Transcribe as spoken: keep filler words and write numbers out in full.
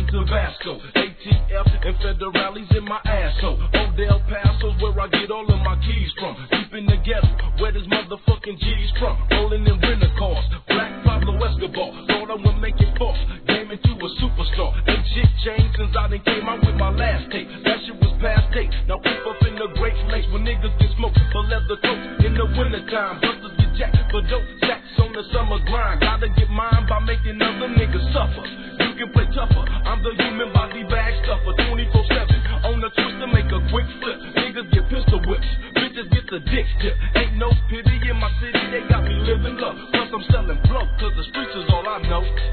Tabasco, A T F and federales in my asshole. Old El Paso's where I get all of my keys from. Deep in the ghetto, where this motherfucking G's from. Rolling in rental cars, Black Pablo Escobar. Thought I would make it false, came into a superstar. Ain't shit changed since I done came out with my last tape. That shit was past date. Now keep up in the Great Lakes when niggas get smoked for leather coats. In the wintertime, busters get jacked for dope sacks on the summer grind. Gotta get mine by making other niggas suffer. You can play tougher, I'm the human body bag stuffer. twenty-four seven, on the twist to make a quick flip. Niggas get pistol whips, bitches get the dick tip. Ain't no pity in my city, they got me living low. Plus I'm selling blow, cause the streets is all I know.